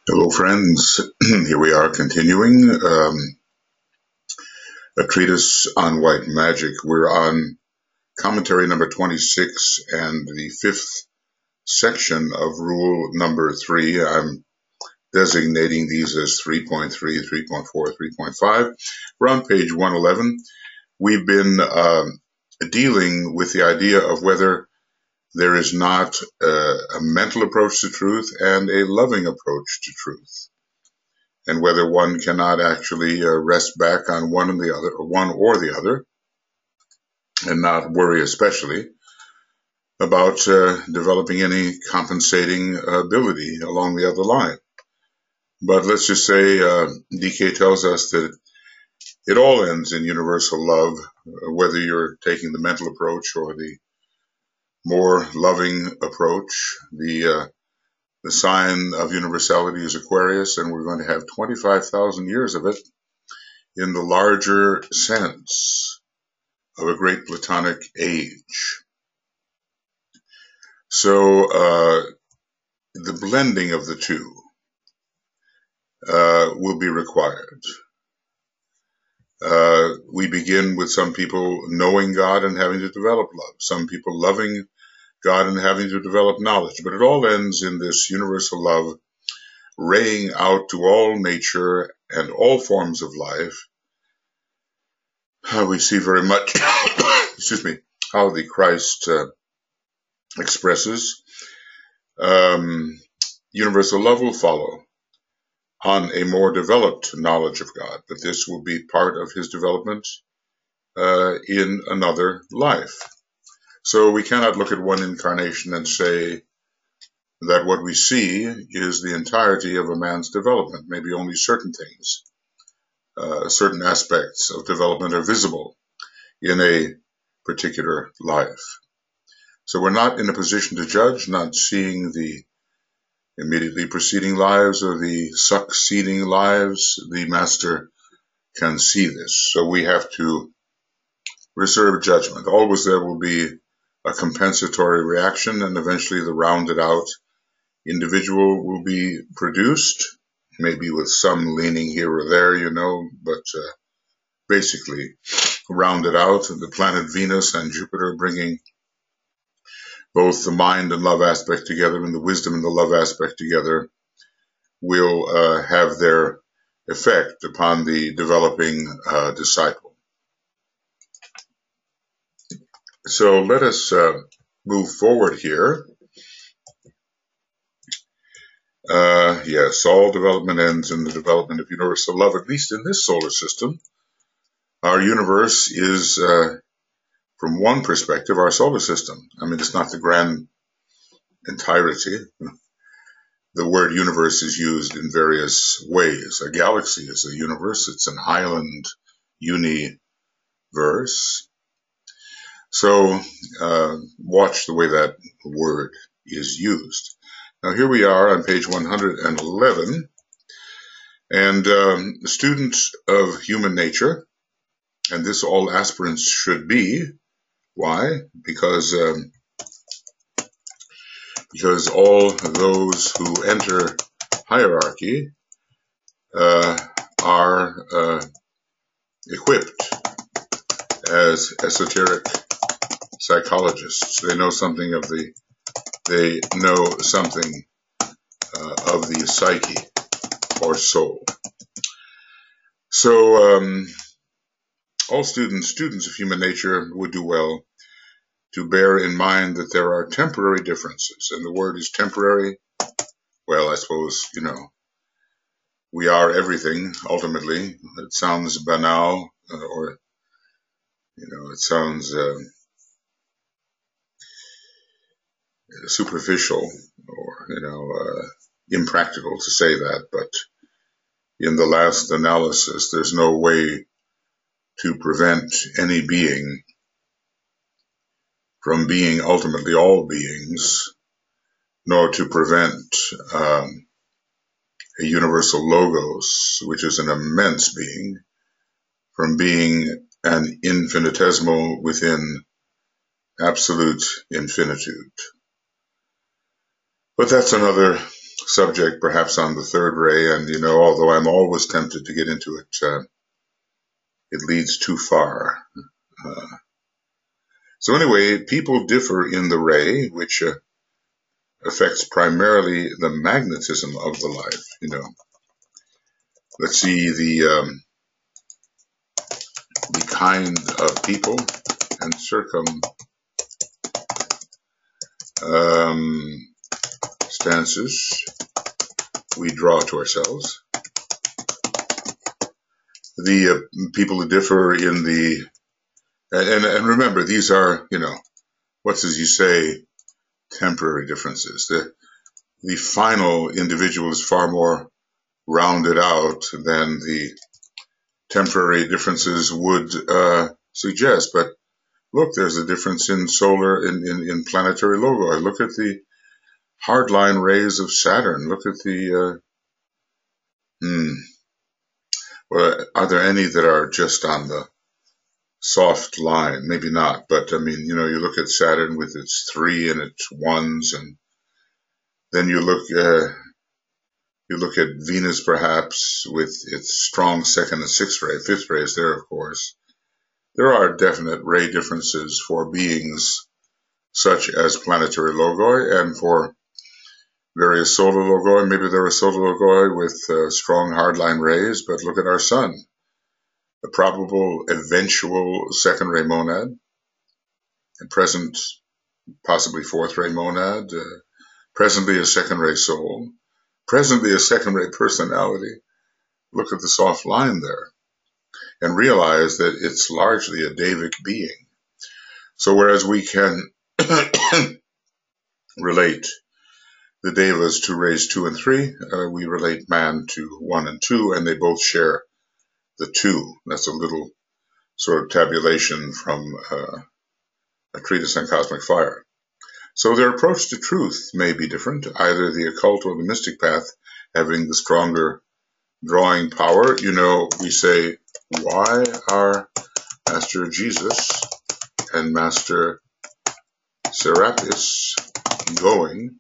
Hello, friends. Here we are continuing a treatise on white magic. We're on commentary number 26 and the fifth section of rule number 3. I'm designating these as 3.3, 3.4, 3.5. We're on page 111. We've been dealing with the idea of whether there is not a mental approach to truth and a loving approach to truth, and whether one cannot actually rest back on one or the other, and not worry especially about developing any compensating ability along the other line. But let's just say DK tells us that it all ends in universal love, whether you're taking the mental approach or the more loving approach. The sign of universality is Aquarius, and we're going to have 25,000 years of it in the larger sense of a great Platonic age. So the blending of the two will be required. We begin with some people knowing God and having to develop love, some people loving God and having to develop knowledge, but it all ends in this universal love raying out to all nature and all forms of life. We see very much, excuse me, how the Christ expresses. Universal love will follow on a more developed knowledge of God, but this will be part of his development in another life. So we cannot look at one incarnation and say that what we see is the entirety of a man's development. Maybe only certain things, certain aspects of development are visible in a particular life. So we're not in a position to judge, not seeing the immediately preceding lives or the succeeding lives. The master can see this. So we have to reserve judgment. Always there will be a compensatory reaction, and eventually the rounded out individual will be produced, maybe with some leaning here or there, but basically rounded out. The planet Venus and Jupiter bringing both the mind and love aspect together and the wisdom and the love aspect together will have their effect upon the developing disciple. So let us move forward here. Yes, all development ends in the development of universal love, at least in this solar system. Our universe is, from one perspective, our solar system. I mean, it's not the grand entirety. The word universe is used in various ways. A galaxy is a universe. It's an island universe. So watch the way that word is used. Now here we are on page 111, and students of human nature, and this all aspirants should be. Why? Because all those who enter hierarchy are equipped as esoteric psychologists. They know something of the psyche or soul. So all students of human nature would do well to bear in mind that there are temporary differences, and the word is temporary. Well, I suppose, we are everything, ultimately. It sounds banal, or, it sounds superficial, or, impractical to say that, but in the last analysis, there's no way to prevent any being from being ultimately all beings, nor to prevent a universal logos, which is an immense being, from being an infinitesimal within absolute infinitude. But that's another subject perhaps on the third ray, and although I'm always tempted to get into it, it leads too far. So anyway, people differ in the ray, which affects primarily the magnetism of the life. Let's see the kind of people and circumstances we draw to ourselves. The people who differ in the, and remember, these are, what's as you say, temporary differences. The final individual is far more rounded out than the temporary differences would suggest. But look, there's a difference in in planetary loci. Look at the hardline rays of Saturn. Look at the, well, are there any that are just on the soft line? Maybe not, but I mean, you look at Saturn with its 3 and its 1s, and then you look at Venus perhaps with its strong 2nd and 6th ray. 5th ray is there, of course. There are definite ray differences for beings such as planetary loci, and for various solar loci. Maybe there are solar loci with strong hardline rays, but look at our sun. The probable eventual 2nd ray monad, and present possibly 4th ray monad, presently a 2nd ray soul, presently a 2nd ray personality. Look at the soft line there and realize that it's largely a Devic being. So whereas we can relate the Devas to rays 2 and 3, we relate man to 1 and 2, and they both share the 2. That's a little sort of tabulation from a treatise on cosmic fire. So their approach to truth may be different, either the occult or the mystic path having the stronger drawing power. We say, why are Master Jesus and Master Serapis going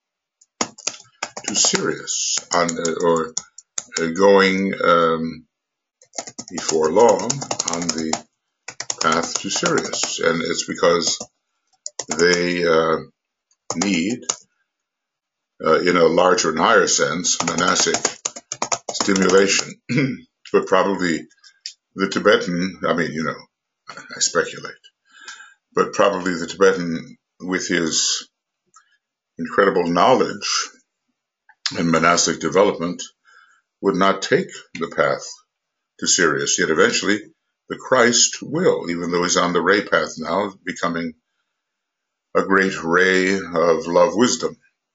to Sirius, or going before long on the path to Sirius? And it's because they need, in a larger and higher sense, monastic stimulation. But probably the Tibetan, I speculate, but probably the Tibetan, with his incredible knowledge and monastic development, would not take the path to Sirius. Yet eventually the Christ will, even though he's on the ray path now, becoming a great ray of love wisdom.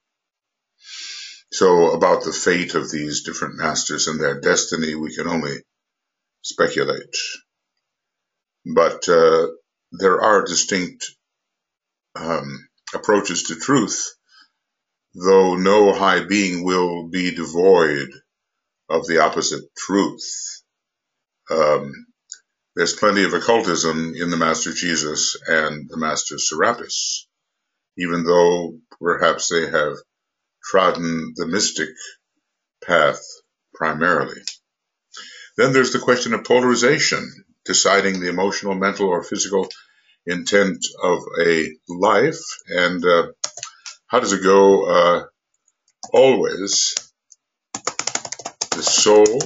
So about the fate of these different masters and their destiny, we can only speculate. But there are distinct approaches to truth, though no high being will be devoid of the opposite truth. There's plenty of occultism in the Master Jesus and the Master Serapis, even though perhaps they have trodden the mystic path primarily. Then there's the question of polarization, deciding the emotional, mental, or physical intent of a life. And how does it go? Always the soul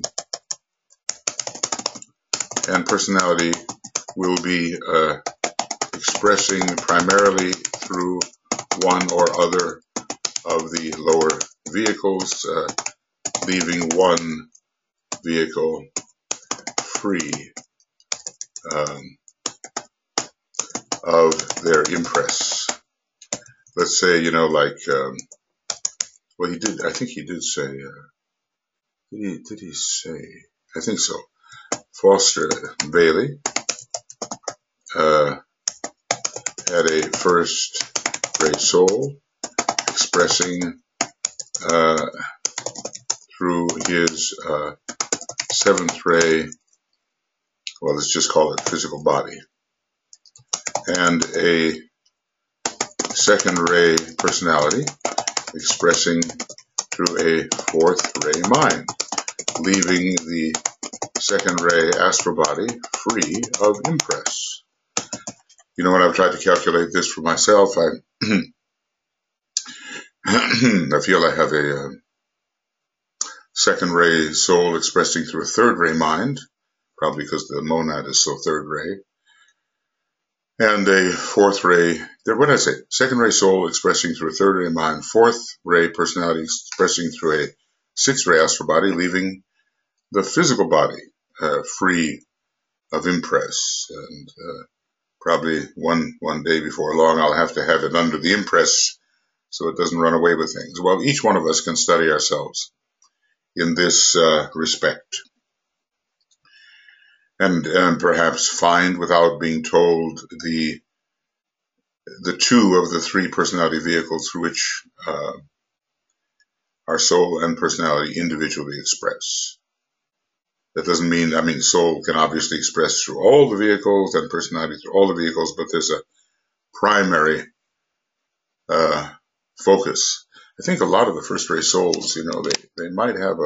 and personality will be expressing primarily through one or other of the lower vehicles, leaving one vehicle free of their impress. Let's say, well, he did, I think he did say, did he say, I think so. Foster Bailey had a first great soul expressing through his 7th ray, well, let's just call it physical body, and a 2nd ray personality expressing through a fourth ray mind, leaving the second ray astral body free of impress. You know, when I've tried to calculate this for myself, I feel I have a second ray soul expressing through a third ray mind, probably because the monad is so third ray, and a fourth ray, what did I say? Second ray soul expressing through a third ray mind, fourth ray personality expressing through a sixth ray astral body, leaving the physical body free of impress. And probably one day before long, I'll have to have it under the impress so it doesn't run away with things. Well, each one of us can study ourselves in this respect, and perhaps find, without being told, the two of the three personality vehicles through which our soul and personality individually express. That doesn't mean, soul can obviously express through all the vehicles and personality through all the vehicles, but there's a primary focus. I think a lot of the first ray souls, they might have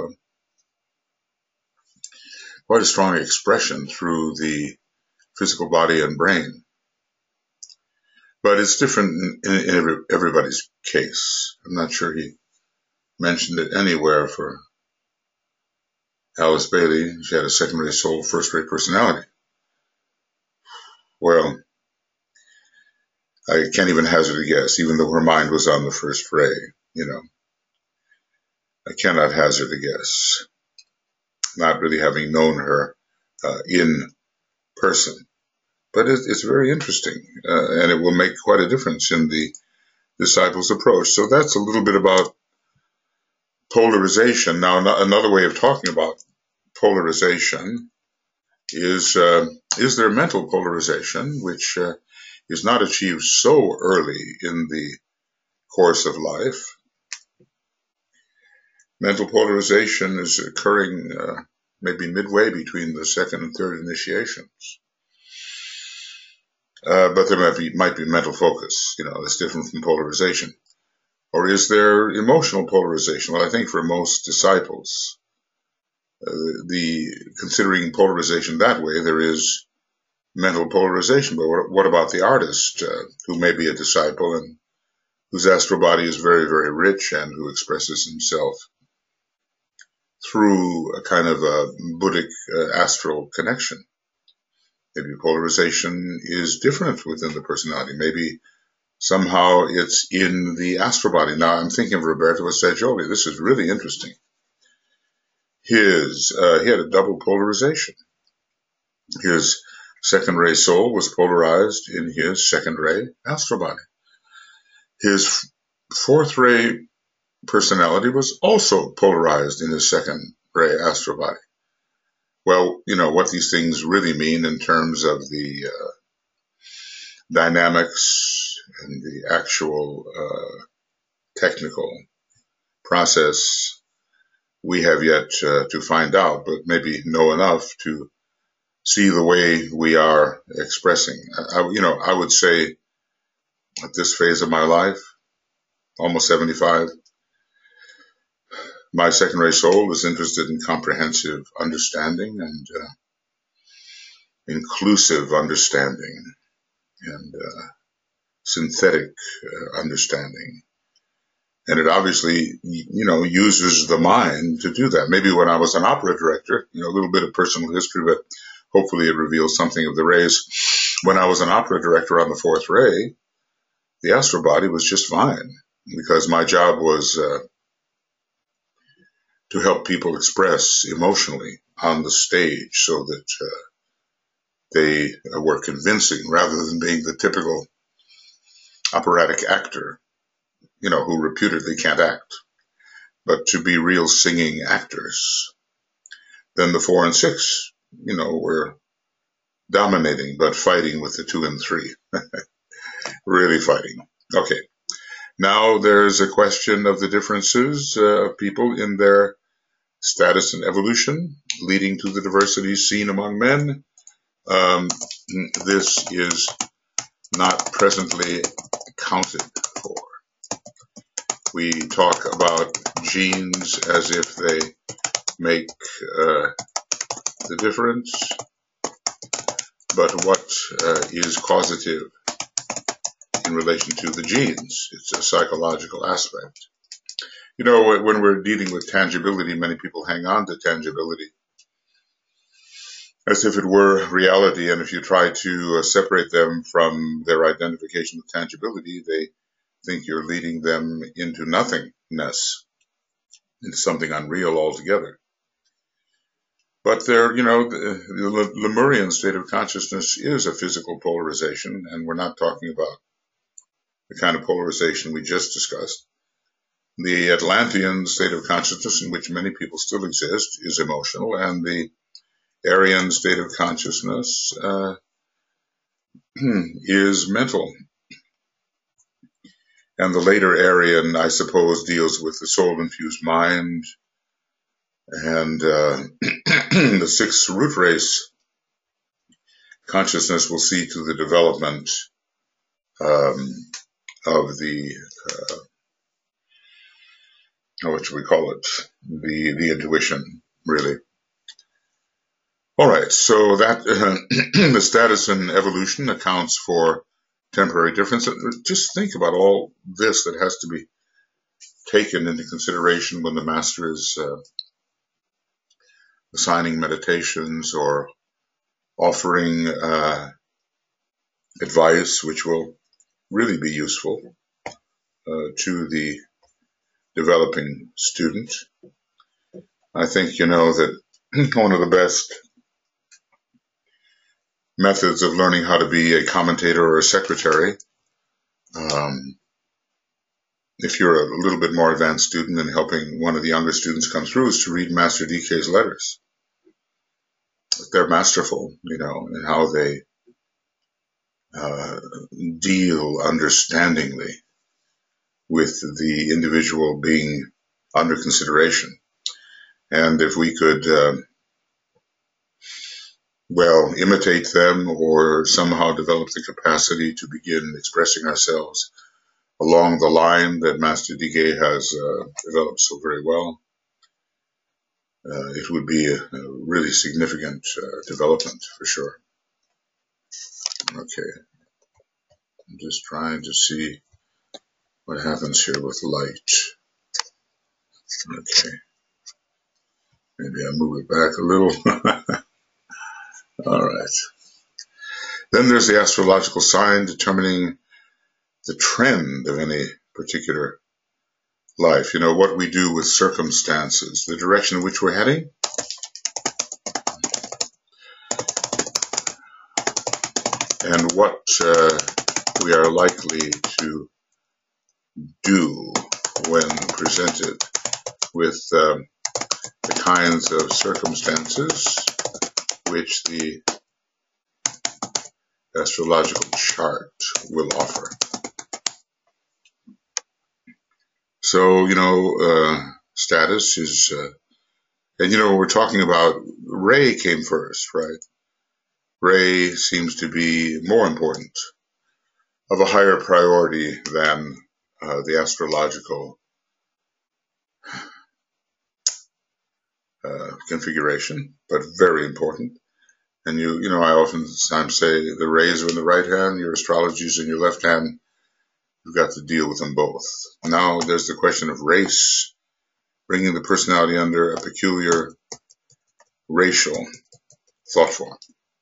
quite a strong expression through the physical body and brain. But it's different in everybody's case. I'm not sure he mentioned it anywhere for Alice Bailey. She had a second ray soul, first ray personality. Well, I can't even hazard a guess, even though her mind was on the first ray, I cannot hazard a guess, not really having known her in person. But it's very interesting, and it will make quite a difference in the disciples' approach. So that's a little bit about polarization. Now, another way of talking about polarization is there mental polarization, which is not achieved so early in the course of life. Mental polarization is occurring maybe midway between the second and third initiations. But there might be mental focus, that's different from polarization. Or is there emotional polarization? Well, I think for most disciples, considering polarization that way, there is mental polarization. But what about the artist who may be a disciple and whose astral body is very, very rich and who expresses himself through a kind of a Buddhic astral connection? Maybe polarization is different within the personality. Maybe somehow it's in the astral body. Now, I'm thinking of Roberto Assagioli. This is really interesting. He had a double polarization. His second ray soul was polarized in his second ray astral body. His fourth ray personality was also polarized in his second ray astral body. Well, what these things really mean in terms of the dynamics and the actual technical process, we have yet to find out, but maybe know enough to see the way we are expressing. I would say at this phase of my life, almost 75, my second ray soul is interested in comprehensive understanding and inclusive understanding and synthetic understanding. And it obviously, uses the mind to do that. Maybe when I was an opera director, a little bit of personal history, but hopefully it reveals something of the rays. When I was an opera director on the fourth ray, the astral body was just fine because my job was to help people express emotionally on the stage so that they were convincing rather than being the typical operatic actor, who reputedly can't act, but to be real singing actors. Then the 4 and 6, were dominating, but fighting with the 2 and 3. Really fighting. Okay. Now there's a question of the differences of people in their status and evolution, leading to the diversity seen among men. This is not presently accounted for. We talk about genes as if they make the difference, but what is causative in relation to the genes? It's a psychological aspect. You know, when we're dealing with tangibility, many people hang on to tangibility as if it were reality, and if you try to separate them from their identification with tangibility, they think you're leading them into nothingness, into something unreal altogether. But there, you know, the Lemurian state of consciousness is a physical polarization, and we're not talking about the kind of polarization we just discussed. The Atlantean state of consciousness, in which many people still exist, is emotional, and the Aryan state of consciousness is mental. And the later Aryan, I suppose, deals with the soul-infused mind, and the sixth root race consciousness will see to the development of the, what should we call it, the intuition, really. All right, so that the status and evolution accounts for temporary difference. Just think about all this that has to be taken into consideration when the master is assigning meditations or offering advice which will really be useful to the developing student. I think you know that one of the best methods of learning how to be a commentator or a secretary, if you're a little bit more advanced student and helping one of the younger students come through, is to read Master DK's letters. They're masterful, you know, in how they deal understandingly with the individual being under consideration. And if we could, well, imitate them or somehow develop the capacity to begin expressing ourselves along the line that Master DK has developed so very well, it would be a really significant development for sure. Okay, I'm just trying to see what happens here with light. Okay, maybe I move it back a little. All right. Then there's the astrological sign determining the trend of any particular life. You know, what we do with circumstances, the direction in which we're heading. And what we are likely to do when presented with the kinds of circumstances which the astrological chart will offer. So, you know, status is, and you know, we're talking about Ray came first, right? Ray seems to be more important, of a higher priority than the astrological configuration, but very important. And you know, I oftentimes say the rays are in the right hand, your astrology is in your left hand. You've got to deal with them both. Now there's the question of race, bringing the personality under a peculiar racial thought form.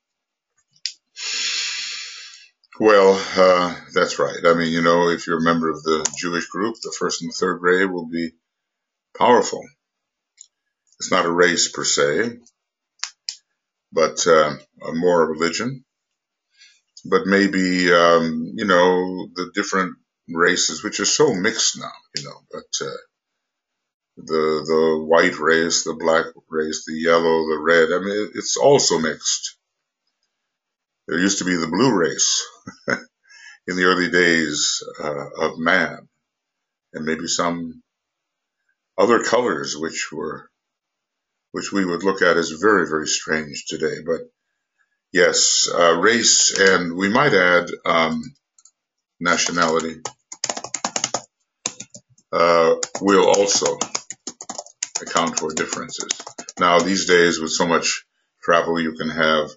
Well, that's right. I mean, you know, if you're a member of the Jewish group, the first and the third ray will be powerful. It's not a race per se, but more a religion. But maybe, you know, the different races, which are so mixed now, you know, but the white race, the black race, the yellow, the red, I mean, it's also mixed. There used to be the blue race in the early days of man, and maybe some other colors which we would look at as very, very strange today. But yes, race, and we might add nationality. will also account for differences. Now, these days, with so much travel, you can have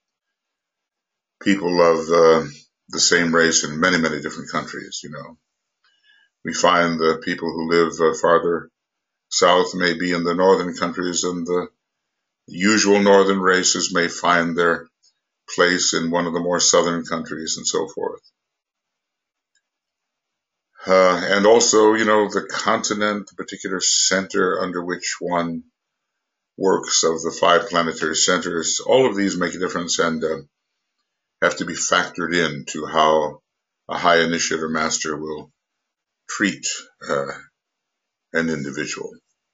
people of the same race in many, many different countries. We find the people who live farther south may be in the northern countries, and the usual northern races may find their place in one of the more southern countries, and so forth. And also, the continent, the particular center under which one works of the 5 planetary centers, all of these make a difference and have to be factored into how a high initiative master will treat an individual.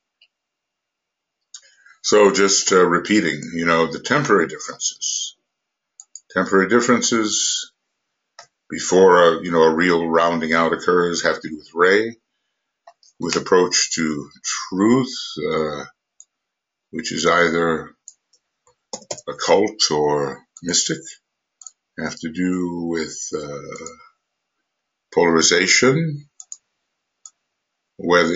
So just repeating, the temporary differences. Temporary differences before a real rounding out occurs have to do with Ray, with approach to truth, which is either occult or mystic, have to do with polarization, whether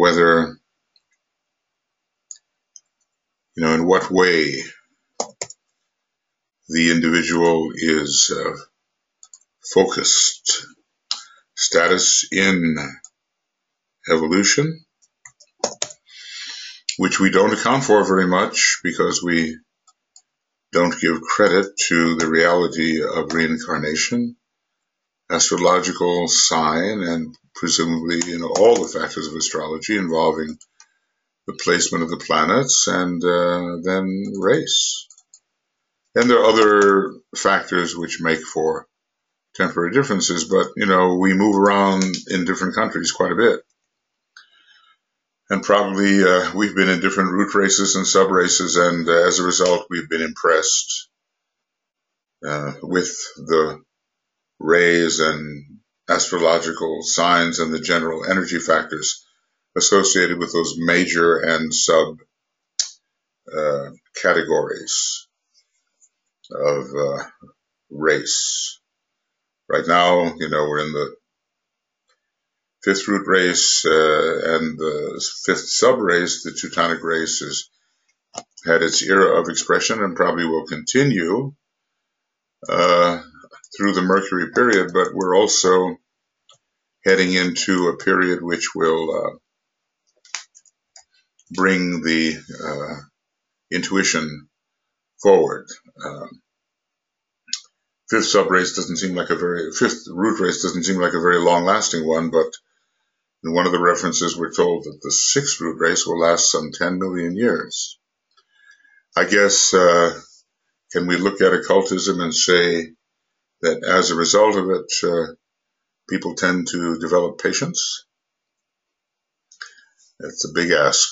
in what way the individual is focused, status in evolution, which we don't account for very much because we don't give credit to the reality of reincarnation, astrological sign, and presumably all the factors of astrology involving the placement of the planets, and then race. And there are other factors which make for temporary differences, but we move around in different countries quite a bit. And probably we've been in different root races and sub-races, and as a result we've been impressed with the rays and astrological signs and the general energy factors associated with those major and sub categories of race. Right now, we're in the 5th root race, and the 5th sub-race, the Teutonic race, has had its era of expression and probably will continue through the Mercury period, but we're also heading into a period which will bring the intuition forward. 5th sub-race doesn't seem like 5th root race doesn't seem like a very long-lasting one, but in one of the references we're told that the 6th root race will last some 10 million years. I guess, can we look at occultism and say that as a result of it, people tend to develop patience? That's a big ask,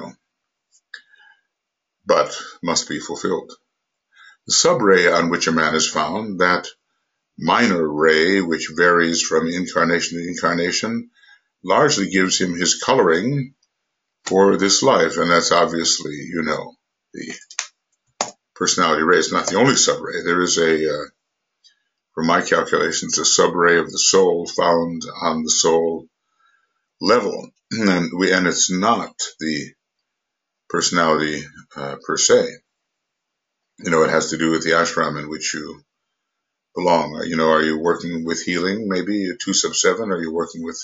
but must be fulfilled. The sub-ray on which a man is found, that minor ray which varies from incarnation to incarnation, largely gives him his coloring for this life, and that's obviously, the personality ray. It's not the only sub-ray. There is from my calculations, a sub-ray of the soul found on the soul level, and it's not the personality per se. It has to do with the ashram in which you belong. Are you working with healing, maybe 2 sub 7? Are you working with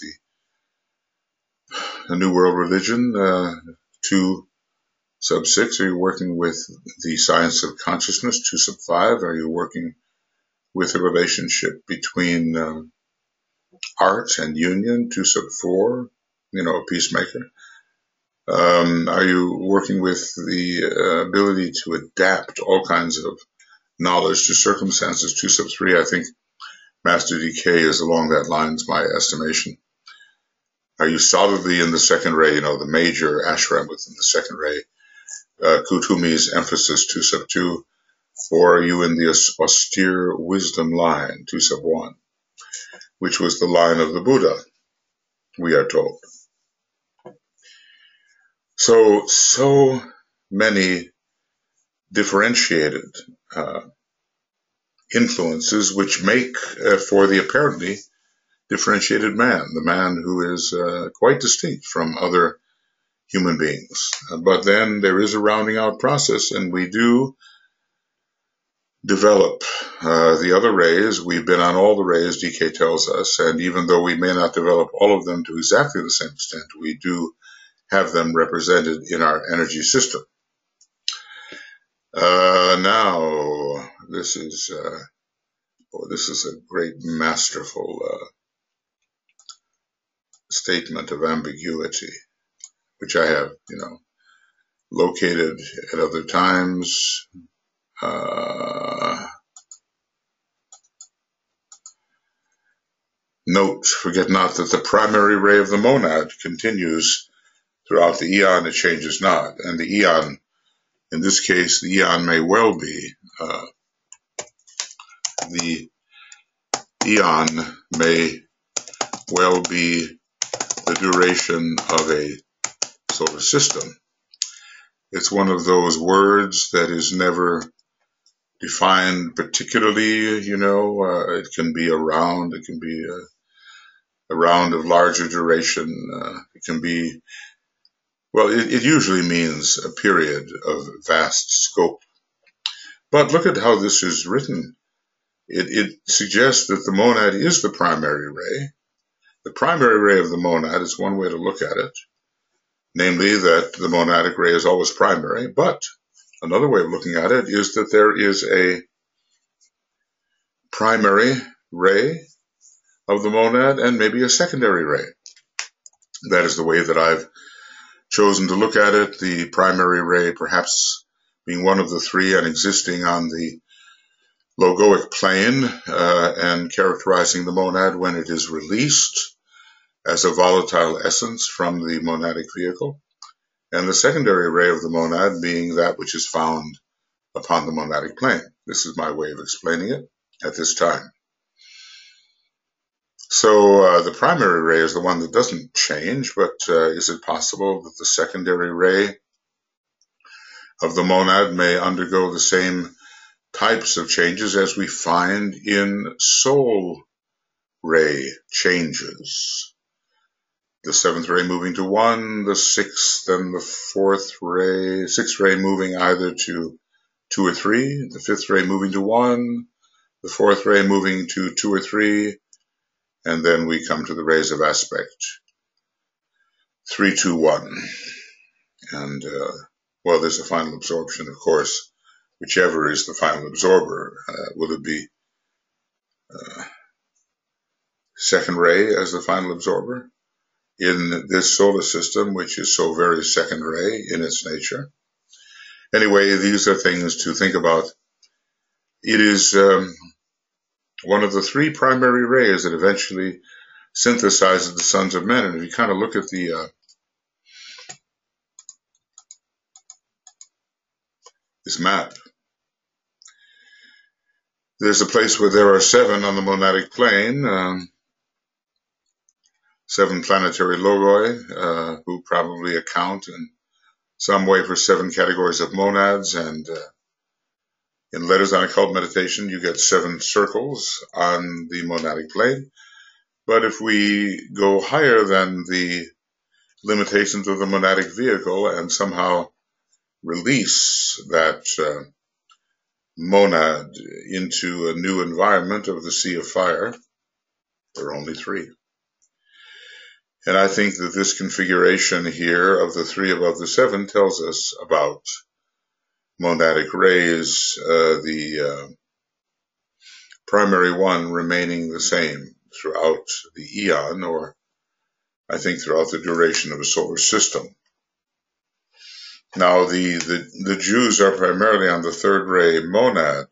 the New World Religion, 2 sub 6? Are you working with the science of consciousness, 2 sub 5? Are you working with a relationship between art and union, 2 sub 4? A peacemaker. Are you working with the ability to adapt all kinds of knowledge to circumstances, 2 sub 3? I think Master DK is along that lines, my estimation. Are you solidly in the 2nd ray, the major ashram within the 2nd ray, Kutumi's emphasis, 2 sub 2, or are you in the austere wisdom line, 2 sub 1, which was the line of the Buddha, we are told. So many differentiated influences which make for the apparently differentiated man, the man who is quite distinct from other human beings. But then there is a rounding out process, and we do develop the other rays. We've been on all the rays, DK tells us, and even though we may not develop all of them to exactly the same extent, we do have them represented in our energy system. Now, this is a great, masterful statement of ambiguity, which I have, located at other times. Note, forget not that the primary ray of the monad continues throughout the eon, it changes not. And the eon, in this case, the eon may well be, the duration of a solar system. It's one of those words that is never defined particularly, it can be a round, it can be a round of larger duration, it can be, well, it usually means a period of vast scope. But look at how this is written. It suggests that the monad is the primary ray. The primary ray of the monad is one way to look at it, namely that the monadic ray is always primary, but another way of looking at it is that there is a primary ray of the monad and maybe a secondary ray. That is the way that I've chosen to look at it, the primary ray perhaps being one of the three and existing on the logoic plane and characterizing the monad when it is released as a volatile essence from the monadic vehicle, and the secondary ray of the monad being that which is found upon the monadic plane. This is my way of explaining it at this time. So the primary ray is the one that doesn't change, but is it possible that the secondary ray of the monad may undergo the same types of changes as we find in soul ray changes? The seventh ray moving to 1, the sixth and the sixth ray moving either to 2 or 3, the fifth ray moving to 1, the fourth ray moving to 2 or 3, and then we come to the rays of aspect, 3, 2, 1. And, well, there's a final absorption, of course, whichever is the final absorber. Will it be second ray as the final absorber in this solar system, which is so very second ray in its nature? Anyway, these are things to think about. It is one of the three primary rays that eventually synthesizes the sons of men. And if you kind of look at this map, there's a place where there are 7 on the monadic plane, 7 planetary logoi, who probably account in some way for 7 categories of monads. And in Letters on Occult Meditation, you get 7 circles on the monadic plane. But if we go higher than the limitations of the monadic vehicle and somehow release that monad into a new environment of the Sea of Fire, there are only 3. And I think that this configuration here of the 3 above the 7 tells us about monadic rays, the primary one remaining the same throughout the eon, or I think throughout the duration of a solar system. Now, the Jews are primarily on the third ray monad,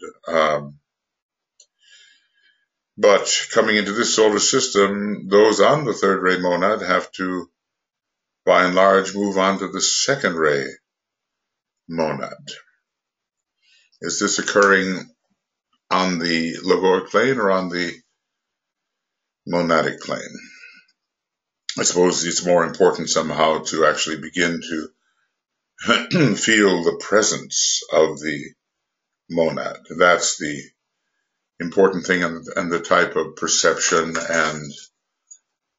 but coming into this solar system, those on the third ray monad have to, by and large, move on to the second ray monad. Is this occurring on the logoic plane or on the monadic plane? I suppose it's more important somehow to actually begin to feel the presence of the monad. That's the important thing, and the type of perception and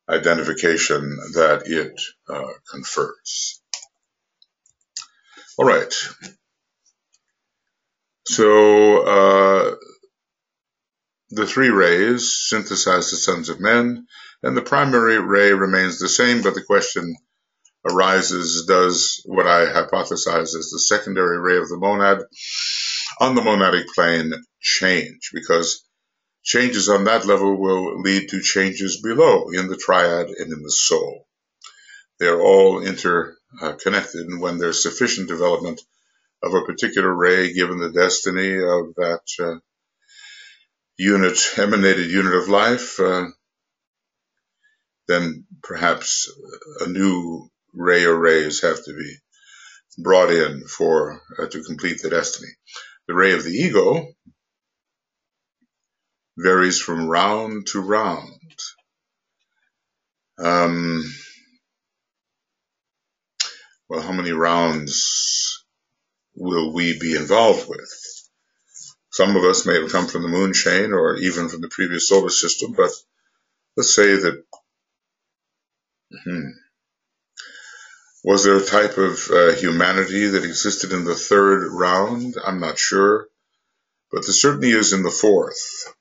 identification that it confers. All right. So the three rays synthesize the sons of men, and the primary ray remains the same, but the question arises, does what I hypothesize as the secondary ray of the monad on the monadic plane change? Because changes on that level will lead to changes below in the triad and in the soul. They're all interconnected, and when there's sufficient development of a particular ray, given the destiny of that emanated unit of life, then perhaps a new ray or rays have to be brought in to complete the destiny. The ray of the ego varies from round to round. Well, how many rounds will we be involved with? Some of us may have come from the moon chain or even from the previous solar system, but let's say that was there a type of humanity that existed in the third round? I'm not sure, but there certainly is in the fourth.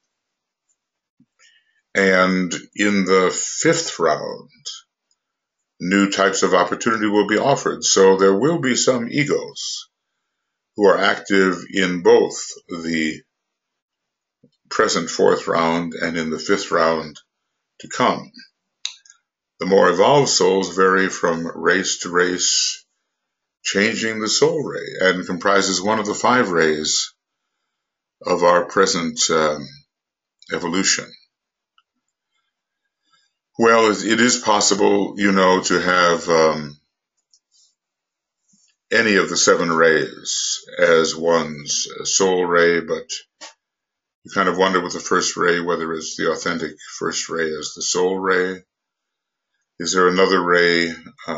And in the fifth round, new types of opportunity will be offered. So there will be some egos who are active in both the present fourth round and in the fifth round to come. The more evolved souls vary from race to race, changing the soul ray, and comprises one of the 5 rays of our present evolution. Well, it is possible, to have any of the 7 rays as one's soul ray, but you kind of wonder with the first ray whether it's the authentic first ray as the soul ray. Is there another ray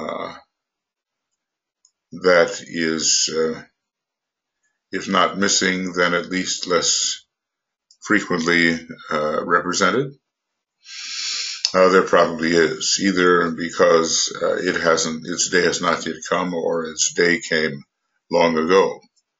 that is, if not missing, then at least less frequently represented? There probably is, either because its day has not yet come, or its day came long ago.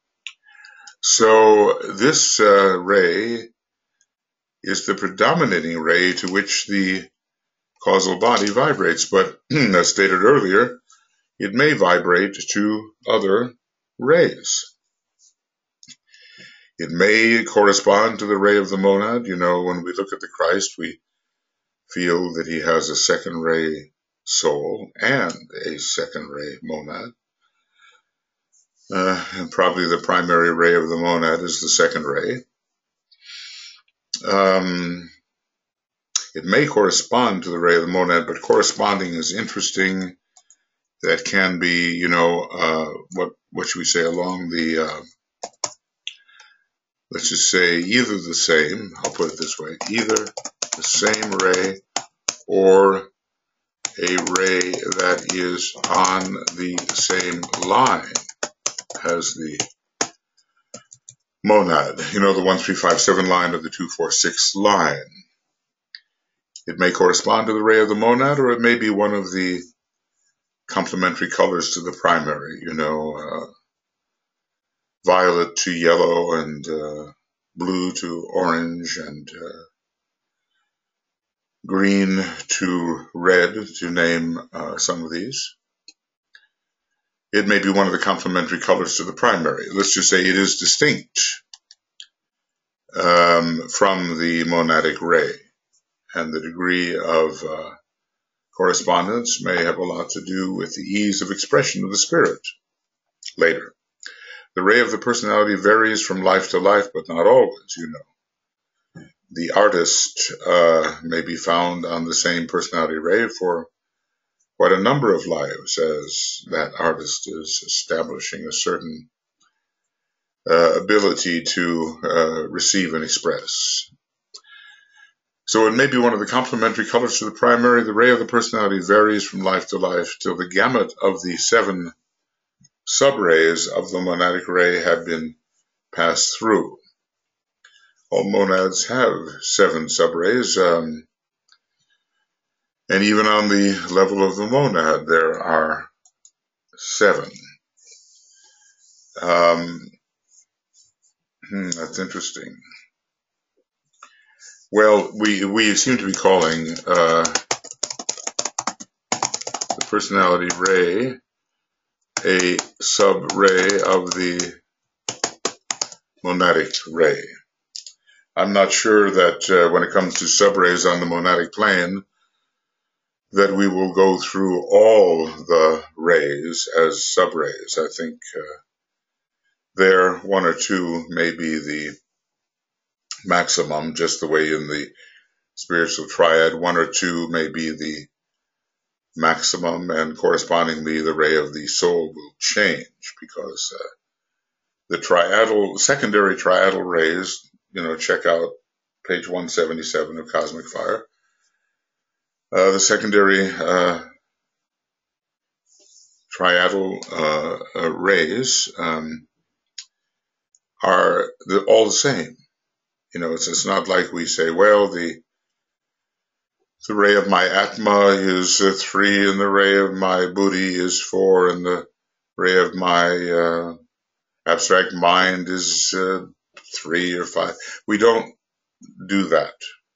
So this ray is the predominating ray to which the causal body vibrates, but as stated earlier, it may vibrate to other rays. It may correspond to the ray of the monad. When we look at the Christ, we feel that he has a second ray soul and a second ray monad. And probably the primary ray of the monad is the second ray. It may correspond to the ray of the monad, but corresponding is interesting. That can be, what should we say, along the, let's just say either the same, I'll put it this way, either the same ray or a ray that is on the same line as the monad, the 1357 line or the 246 line. It may correspond to the ray of the monad, or it may be one of the complementary colors to the primary, violet to yellow and blue to orange and green to red, to name some of these. It may be one of the complementary colors to the primary. Let's just say it is distinct from the monadic ray, and the degree of correspondence may have a lot to do with the ease of expression of the spirit later. The ray of the personality varies from life to life, but not always, The artist may be found on the same personality ray for quite a number of lives, as that artist is establishing a certain ability to receive and express. So it may be one of the complementary colors to the primary. The ray of the personality varies from life to life till the gamut of the 7 subrays of the monadic ray have been passed through. All monads have 7 subrays. And even on the level of the monad, there are 7. That's interesting. Well, we seem to be calling the personality ray a sub-ray of the monadic ray. I'm not sure that when it comes to sub-rays on the monadic plane, that we will go through all the rays as sub-rays. I think there, 1 or 2 may be the maximum, just the way in the spiritual triad, 1 or 2 may be the maximum, and correspondingly the ray of the soul will change, because the secondary triadal rays, check out page 177 of Cosmic Fire. The secondary triadal rays are all the same. It's not like we say, well, the ray of my Atma is 3, and the ray of my Buddhi is 4, and the ray of my abstract mind is 3 or 5. We don't do that.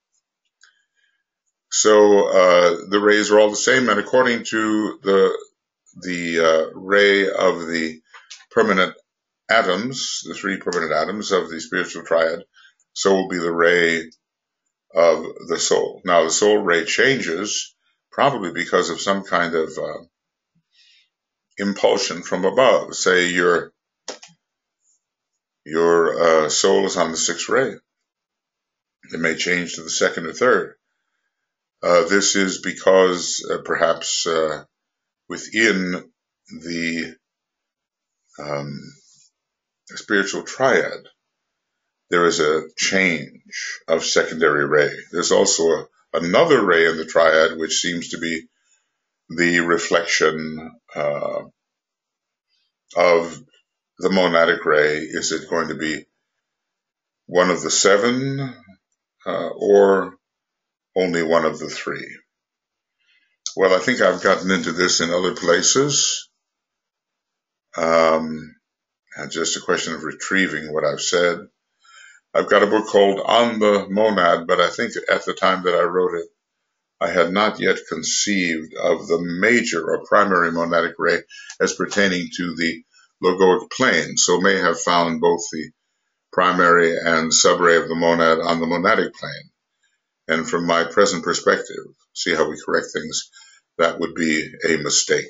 So the rays are all the same, and according to the ray of the permanent atoms, the 3 permanent atoms of the spiritual triad, so will be the ray of the soul. Now, the soul ray changes, probably because of some kind of impulsion from above. Say your soul is on the 6th ray. It may change to the 2nd or 3rd. This is because perhaps within the spiritual triad, there is a change of secondary ray. There's also another ray in the triad which seems to be the reflection of the monadic ray. Is it going to be one of the 7 or only one of the 3? Well, I think I've gotten into this in other places. And just a question of retrieving what I've said. I've got a book called On the Monad, but I think at the time that I wrote it, I had not yet conceived of the major or primary monadic ray as pertaining to the logoic plane, so may have found both the primary and sub-ray of the monad on the monadic plane. And from my present perspective, see how we correct things, that would be a mistake.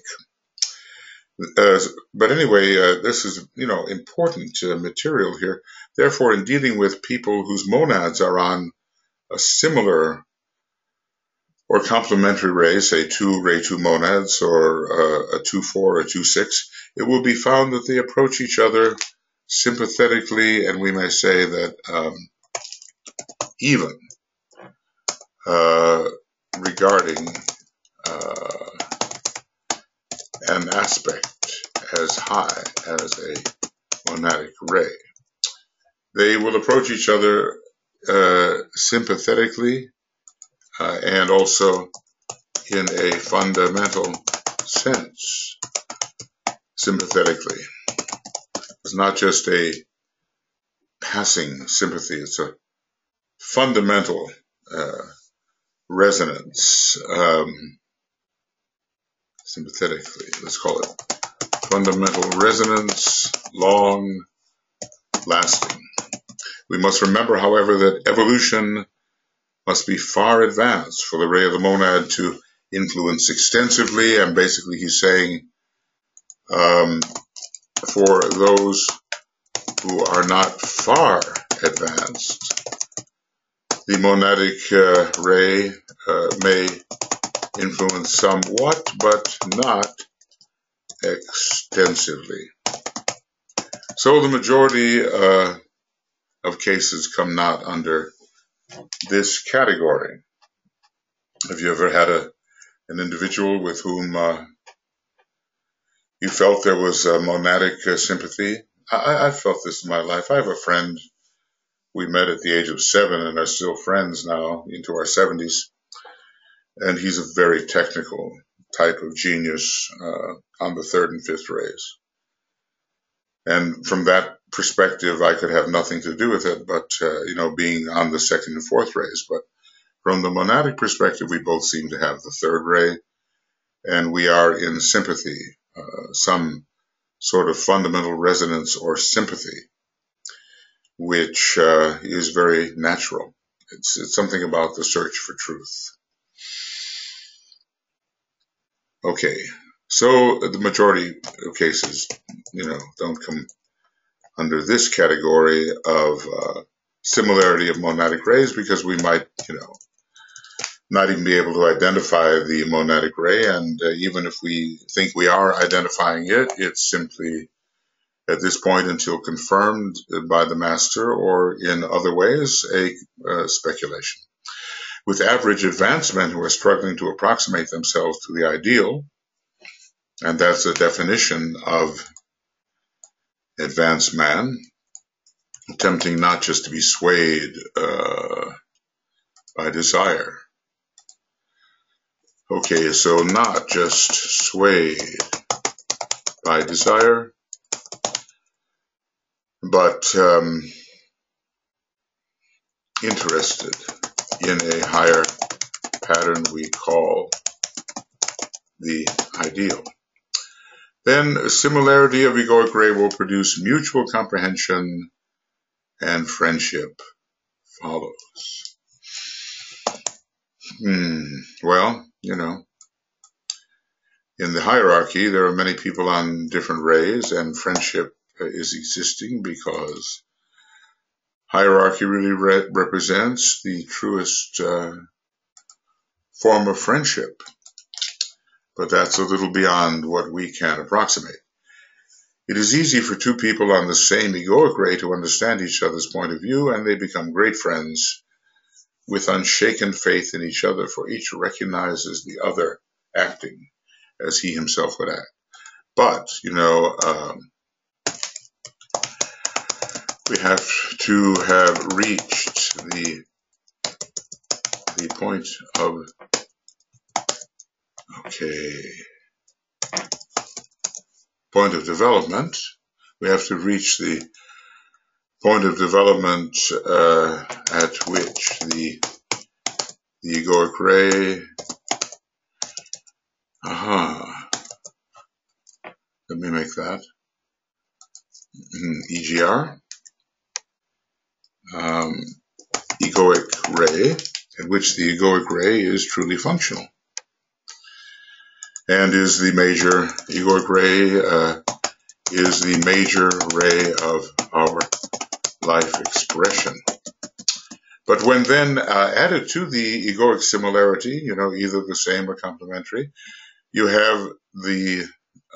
But anyway, this is, important material here. Therefore, in dealing with people whose monads are on a similar or complementary ray, say 2 ray 2 monads, or a 2-4 or 2-6, it will be found that they approach each other sympathetically, and we may say that even regarding an aspect as high as a monadic ray. They will approach each other sympathetically and also in a fundamental sense, sympathetically. It's not just a passing sympathy, it's a fundamental resonance, sympathetically, let's call it fundamental resonance, long lasting. We must remember, however, that evolution must be far advanced for the ray of the monad to influence extensively, and basically he's saying for those who are not far advanced, the monadic ray may influence somewhat, but not extensively. So the majority of cases come not under this category. Have you ever had an individual with whom you felt there was a monadic sympathy? I felt this in my life. I have a friend, we met at the age of 7 and are still friends now into our 70s. and he's a very technical type of genius on the third and fifth rays. And from that perspective, I could have nothing to do with it, but, being on the second and fourth rays. But from the monadic perspective, we both seem to have the third ray, and we are in sympathy, some sort of fundamental resonance or sympathy, which is very natural. It's something about the search for truth. Okay, so the majority of cases, don't come under this category of similarity of monadic rays, because we might, not even be able to identify the monadic ray, and even if we think we are identifying it, it's simply at this point, until confirmed by the master or in other ways, a speculation. With average advanced men who are struggling to approximate themselves to the ideal, and that's the definition of advanced man, attempting not just to be swayed by desire. Okay, so not just swayed by desire, but interested in a higher pattern we call the ideal. Then a similarity of egoic ray will produce mutual comprehension, and friendship follows. Well, in the hierarchy, there are many people on different rays, and friendship is existing because hierarchy really represents the truest form of friendship. But that's a little beyond what we can approximate. It is easy for two people on the same egoic ray to understand each other's point of view, and they become great friends with unshaken faith in each other, for each recognizes the other acting as he himself would act. But, we have to have reached the point of, point of development. We have to reach the point of development at which the egoic ray, let me make that, EGR, egoic ray, at which the egoic ray is truly functional, and is the major, egoic ray is the major ray of our life expression. But when then added to the egoic similarity, either the same or complementary, you have the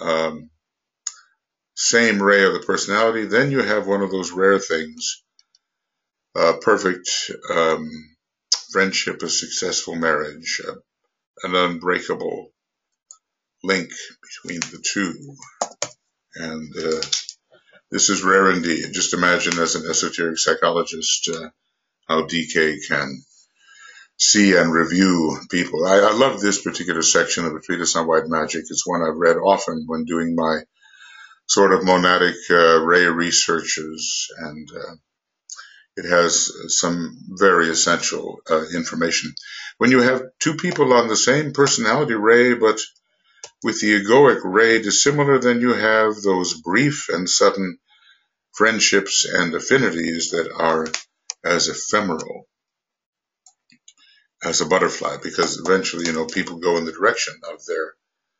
same ray of the personality, then you have one of those rare things, perfect friendship, a successful marriage, an unbreakable link between the two. And this is rare indeed. Just imagine, as an esoteric psychologist, how DK can see and review people. I love this particular section of the Treatise on White Magic. It's one I've read often when doing my sort of monadic ray researches, and it has some very essential information. When you have two people on the same personality ray, but with the egoic ray dissimilar, then you have those brief and sudden friendships and affinities that are as ephemeral as a butterfly, because eventually, people go in the direction of their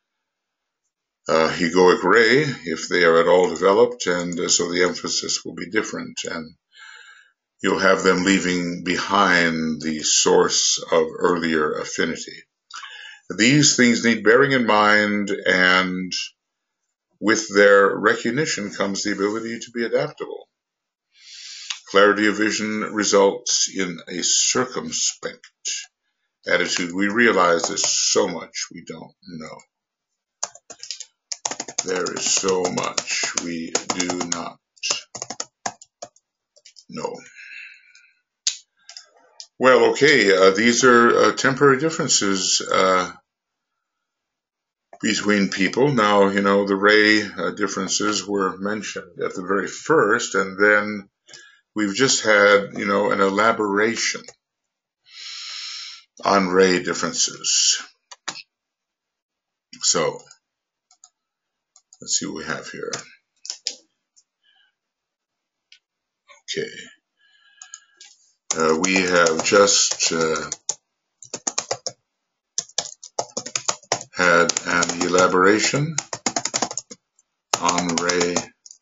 egoic ray if they are at all developed, and so the emphasis will be different, and you'll have them leaving behind the source of earlier affinity. These things need bearing in mind, and with their recognition comes the ability to be adaptable. Clarity of vision results in a circumspect attitude. We realize there's so much we don't know. There is so much we do not know. Well, okay, these are temporary differences between people. Now, the ray differences were mentioned at the very first, and then we've just had, an elaboration on ray differences. So, let's see what we have here. Okay. We have just had an elaboration on ray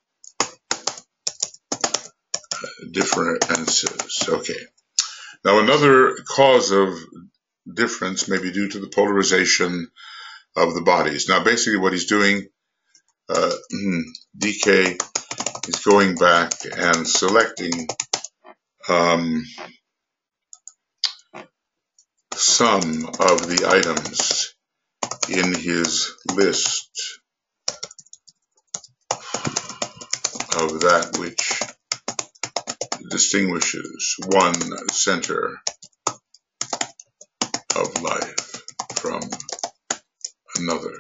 differences. Okay. Now, another cause of difference may be due to the polarization of the bodies. Now, basically what he's doing, DK is going back and selecting some of the items in his list of that which distinguishes one center of life from another.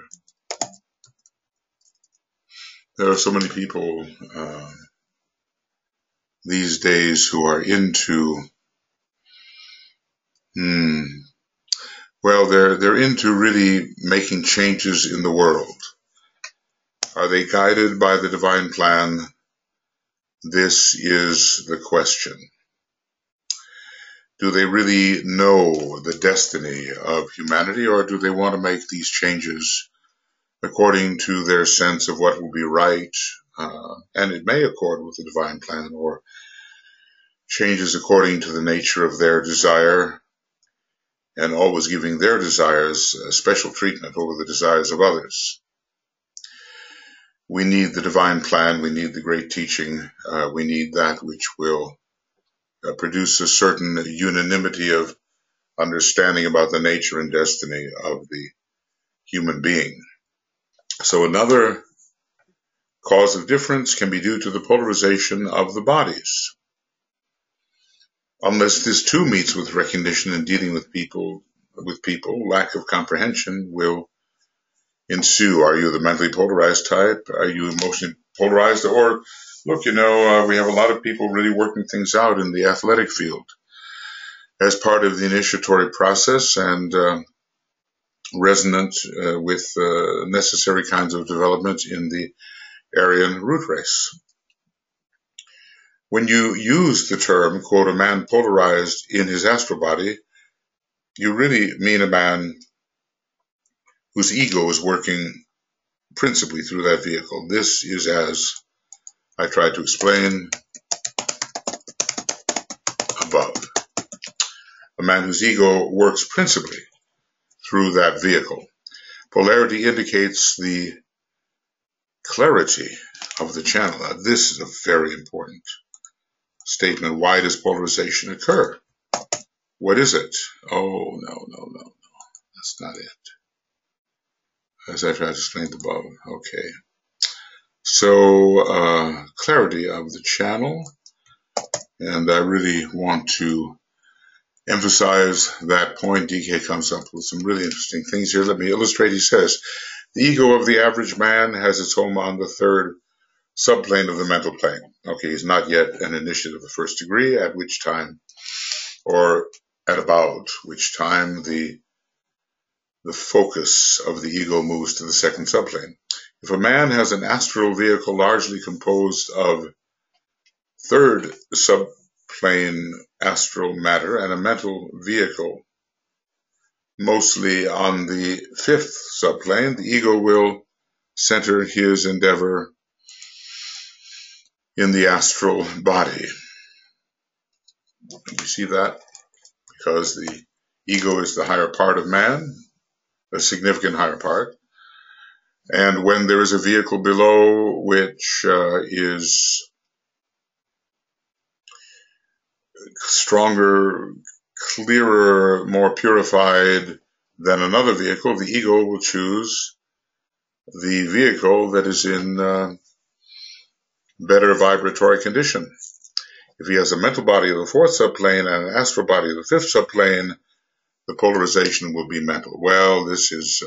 There are so many people these days who are into, they're into really making changes in the world. Are they guided by the divine plan? This is the question. Do they really know the destiny of humanity, or do they want to make these changes according to their sense of what will be right, and it may accord with the divine plan, or changes according to the nature of their desire, and always giving their desires special treatment over the desires of others? We need the divine plan, we need the great teaching, we need that which will produce a certain unanimity of understanding about the nature and destiny of the human being. So another cause of difference can be due to the polarization of the bodies. Unless this too meets with recognition and dealing with people, lack of comprehension will ensue. Are you the mentally polarized type? Are you emotionally polarized? Or, look, we have a lot of people really working things out in the athletic field as part of the initiatory process and resonant with necessary kinds of development in the Aryan root race. When you use the term, quote, a man polarized in his astral body, you really mean a man whose ego is working principally through that vehicle. This is, as I tried to explain above, a man whose ego works principally through that vehicle. Polarity indicates the clarity of the channel. Now, this is a very important statement. Why does polarization occur? What is it? Oh, no. That's not it. As I tried to explain above. Okay. So, clarity of the channel. And I really want to emphasize that point. DK comes up with some really interesting things here. Let me illustrate. He says, the ego of the average man has its home on the third subplane of the mental plane. Okay, he's not yet an initiate of the first degree, at which time, or at about which time, the focus of the ego moves to the second subplane. If a man has an astral vehicle largely composed of third subplane astral matter and a mental vehicle mostly on the fifth subplane, the ego will center his endeavor in the astral body. You see that? Because the ego is the higher part of man, a significant higher part. And when there is a vehicle below which is stronger, clearer, more purified than another vehicle, the ego will choose the vehicle that is in better vibratory condition. If he has a mental body of the fourth subplane and an astral body of the fifth subplane, the polarization will be mental. Well, this is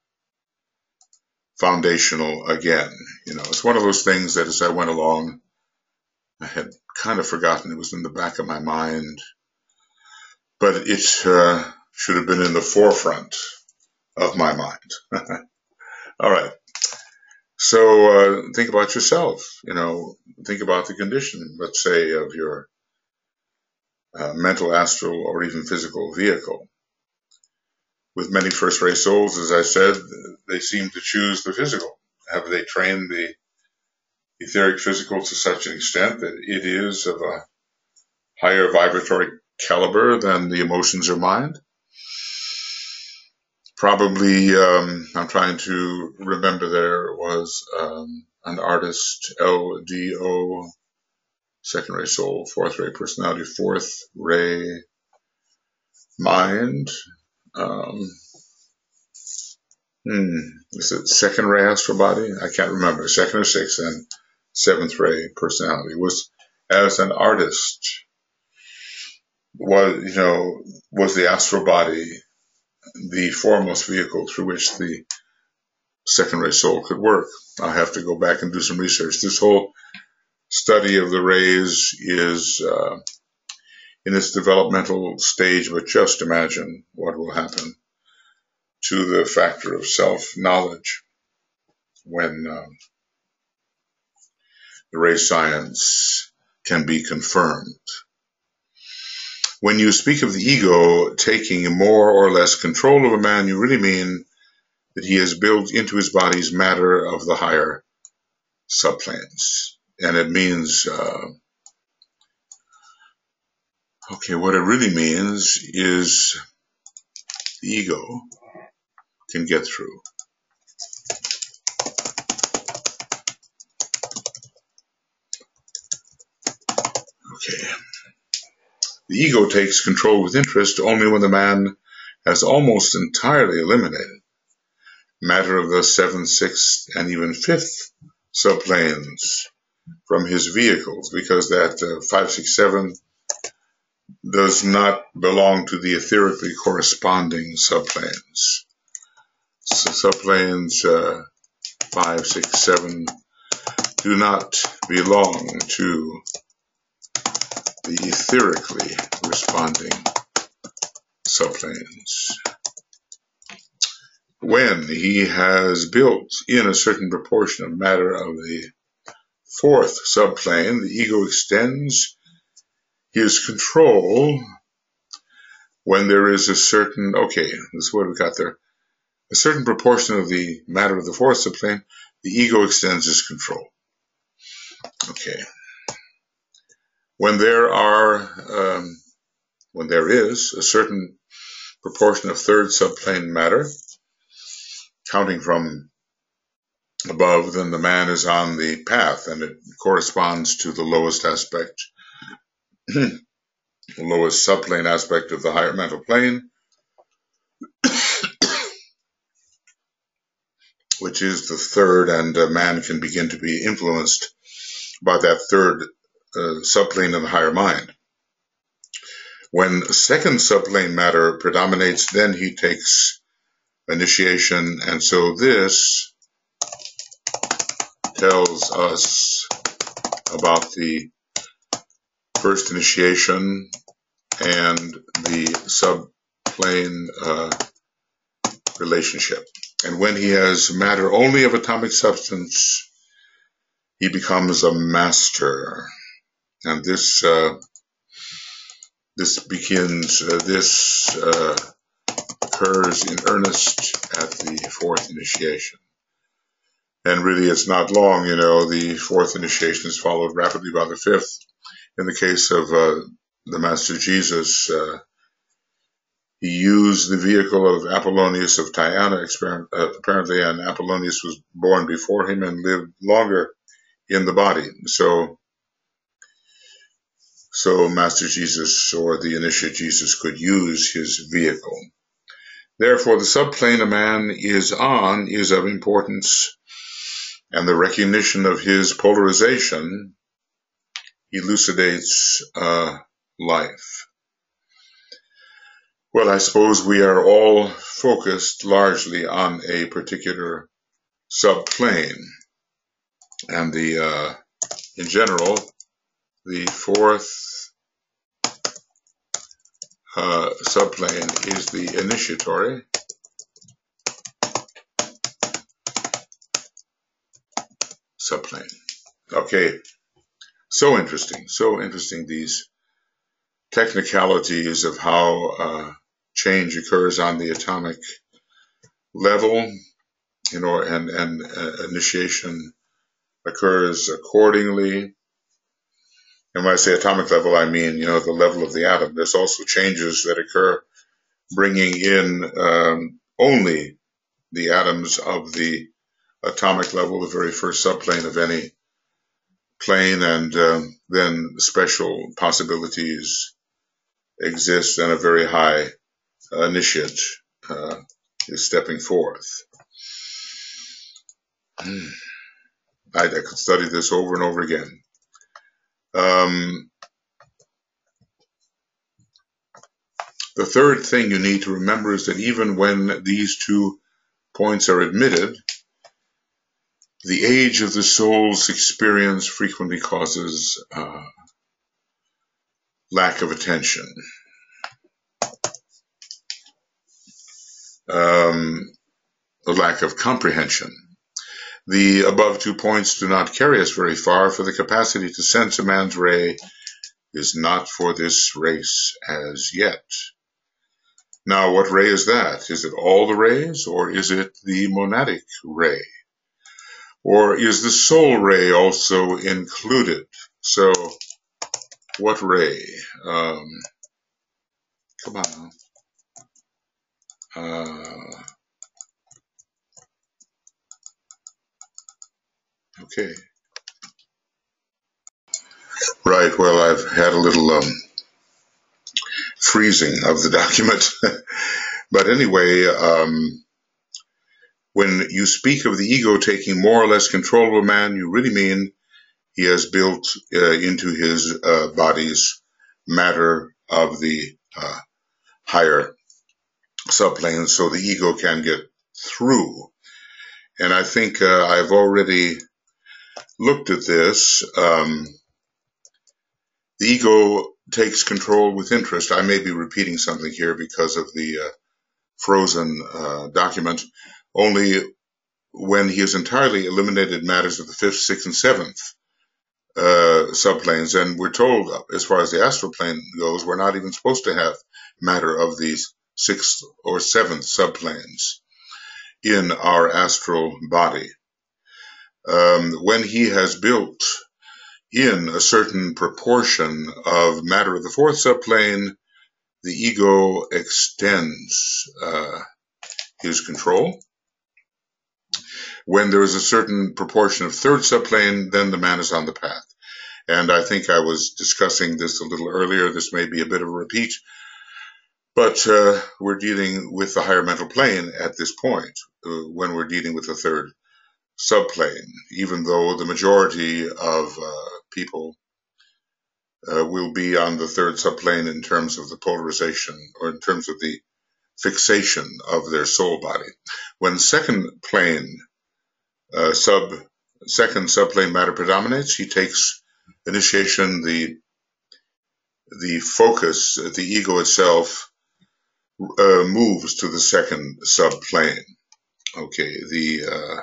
foundational again. It's one of those things that as I went along, I had kind of forgotten. It was in the back of my mind, but it should have been in the forefront of my mind. All right. So think about yourself. Think about the condition, let's say, of your mental, astral, or even physical vehicle. With many first-ray souls, as I said, they seem to choose the physical. Have they trained the etheric physical to such an extent that it is of a higher vibratory caliber than the emotions or mind? Probably, I'm trying to remember, there was an artist, LDO, second ray soul, fourth ray personality, fourth ray mind. Is it second ray astral body? I can't remember. Second or sixth, and seventh ray personality. Was as an artist, was the astral body the foremost vehicle through which the second ray soul could work? I'll have to go back and do some research. This whole study of the rays is in its developmental stage, but just imagine what will happen to the factor of self-knowledge when the ray science can be confirmed. When you speak of the ego taking more or less control of a man, you really mean that he has built into his body's matter of the higher subplanes. And it means, what it really means is the ego can get through. Okay. The ego takes control with interest only when the man has almost entirely eliminated matter of the seventh, sixth, and even fifth subplanes from his vehicles, because that 5, 6, 7 does not belong to the etherically corresponding subplanes. So subplanes 5, 6, 7 do not belong to the etherically responding subplanes. When he has built in a certain proportion of matter of the fourth subplane, the ego extends his control when there is a certain, this is what we got there, a certain proportion of the matter of the fourth subplane, the ego extends his control. Okay. When there is a certain proportion of third subplane matter, counting from above, then the man is on the path, and it corresponds to the lowest aspect, the lowest subplane aspect of the higher mental plane, which is the third, and man can begin to be influenced by that third subplane of the higher mind. When second subplane matter predominates, then he takes initiation, and so this tells us about the first initiation and the subplane relationship. And when he has matter only of atomic substance, he becomes a master. And this occurs in earnest at the fourth initiation. And really, it's not long, the fourth initiation is followed rapidly by the fifth. In the case of the Master Jesus, he used the vehicle of Apollonius of Tyana, apparently, and Apollonius was born before him and lived longer in the body. So Master Jesus, or the initiate Jesus, could use his vehicle. Therefore, the subplane a man is on is of importance, and the recognition of his polarization elucidates life. Well, I suppose we are all focused largely on a particular subplane, and in general, the fourth subplane is the initiatory. Subplane. Okay, so interesting these technicalities of how change occurs on the atomic level, and initiation occurs accordingly. And when I say atomic level, I mean, the level of the atom. There's also changes that occur bringing in only the atoms of the atomic level, the very first subplane of any plane, and then special possibilities exist, and a very high initiate is stepping forth. I could study this over and over again. The third thing you need to remember is that even when these 2 points are admitted, the age of the soul's experience frequently causes lack of attention. A lack of comprehension. The above 2 points do not carry us very far, for the capacity to sense a man's ray is not for this race as yet. Now, what ray is that? Is it all the rays, or is it the monadic ray? Or is the soul ray also included? So, what ray? Come on now. Okay. Right, well, I've had a little freezing of the document. But anyway, when you speak of the ego taking more or less control of a man, you really mean he has built into his body's matter of the higher subplanes, so the ego can get through. And I think I've already looked at this. The ego takes control with interest. I may be repeating something here because of the frozen document. Only when he has entirely eliminated matters of the 5th, 6th, and 7th subplanes, and we're told, as far as the astral plane goes, we're not even supposed to have matter of these 6th or 7th subplanes in our astral body. When he has built in a certain proportion of matter of the 4th subplane, the ego extends his control. When there is a certain proportion of 3rd subplane, then the man is on the path. And I think I was discussing this a little earlier. This may be a bit of a repeat, but we're dealing with the higher mental plane at this point when we're dealing with the 3rd subplane, even though the majority of people will be on the 3rd subplane in terms of the polarization, or in terms of the fixation of their soul body. When 2nd plane, 2nd subplane matter predominates, he takes initiation, the focus, the ego itself moves to the 2nd subplane. Okay, the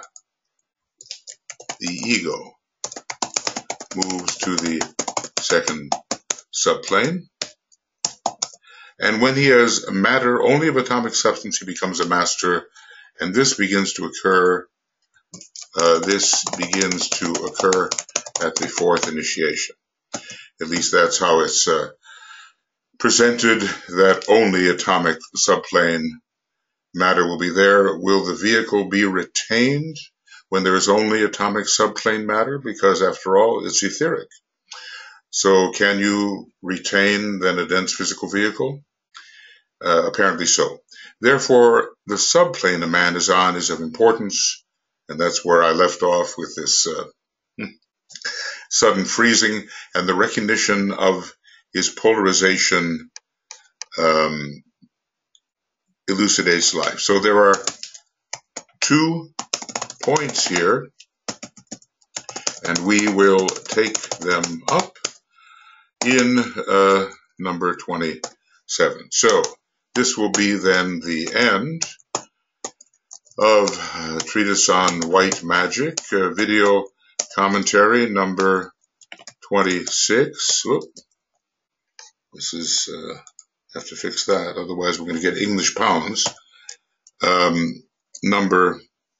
ego moves to the 2nd subplane. And when he has matter only of atomic substance, he becomes a master, and this begins to occur. This begins to occur at the 4th initiation. At least that's how it's presented, that only atomic subplane matter will be there. Will the vehicle be retained when there is only atomic subplane matter? Because after all, it's etheric. So can you retain then a dense physical vehicle? Apparently so. Therefore, the subplane a man is on is of importance, and that's where I left off with this sudden freezing, and the recognition of his polarization elucidates life. So there are 2 points here, and we will take them up in number 27. So this will be then the end of Treatise on White Magic, video commentary number 26. Whoop. This is, have to fix that, otherwise we're going to get English pounds. Number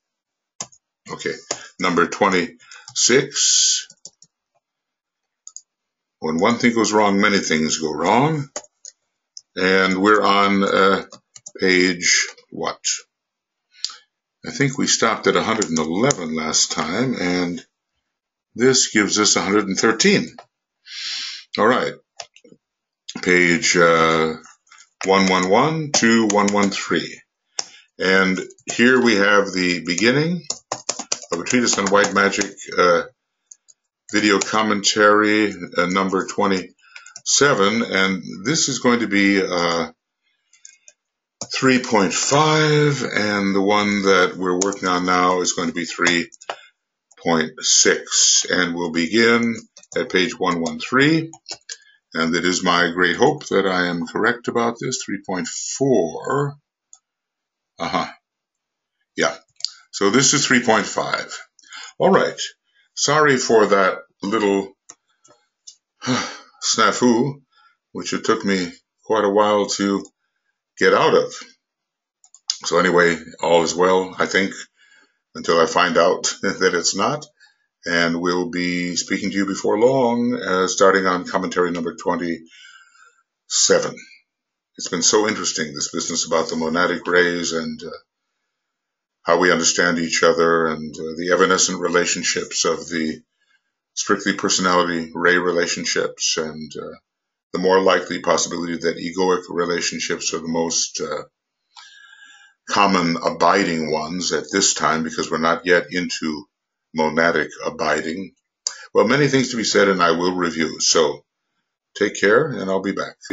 26. When one thing goes wrong, many things go wrong. And we're on page what? I think we stopped at 111 last time, and this gives us 113. All right. Page 111 to 113. And here we have the beginning of a Treatise on White Magic, video commentary number 27, and this is going to be 3.5, and the one that we're working on now is going to be 3.6, and we'll begin at page 113, and it is my great hope that I am correct about this. 3.4. Yeah, so this is 3.5. All right, sorry for that little snafu, which it took me quite a while to get out of. So anyway, all is well, I think, until I find out that it's not. And we'll be speaking to you before long, starting on commentary number 27. It's been so interesting, this business about the monadic rays and how we understand each other, and the evanescent relationships of the strictly personality ray relationships, and the more likely possibility that egoic relationships are the most common abiding ones at this time, because we're not yet into monadic abiding. Well, many things to be said, and I will review. So take care, and I'll be back.